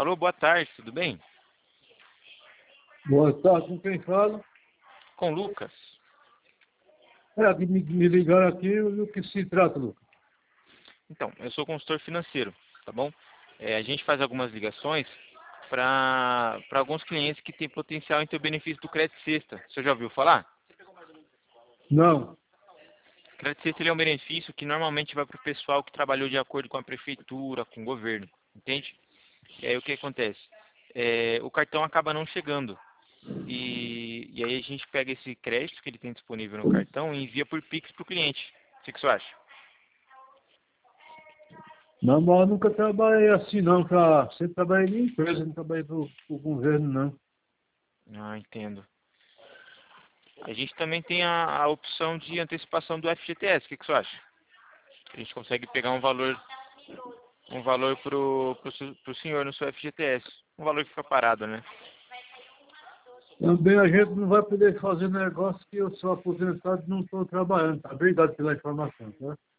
Alô, boa tarde, tudo bem? Boa tarde, com quem fala? Com o Lucas. Que me ligaram aqui, o que se trata, Lucas? Então, eu sou consultor financeiro, tá bom? A gente faz algumas ligações para alguns clientes que têm potencial em ter o benefício do Crédito Sexta. Você já ouviu falar? Não. O Crédito Sexta ele é um benefício que normalmente vai para o pessoal que trabalhou de acordo com a prefeitura, com o governo, entende? E aí o que acontece? O cartão acaba não chegando. E aí a gente pega esse crédito que ele tem disponível no cartão e envia por Pix para o cliente. O que você acha? Não, mas eu nunca trabalhei assim, não. Sempre trabalhei em empresa, não trabalhei pro governo, não. Ah, entendo. A gente também tem a opção de antecipação do FGTS. O que você acha? A gente consegue pegar um valor pro senhor no seu FGTS. Um valor que fica parado, né? Também a gente não vai poder fazer negócio que eu sou aposentado e não estou trabalhando. Tá? Obrigado pela informação, tá?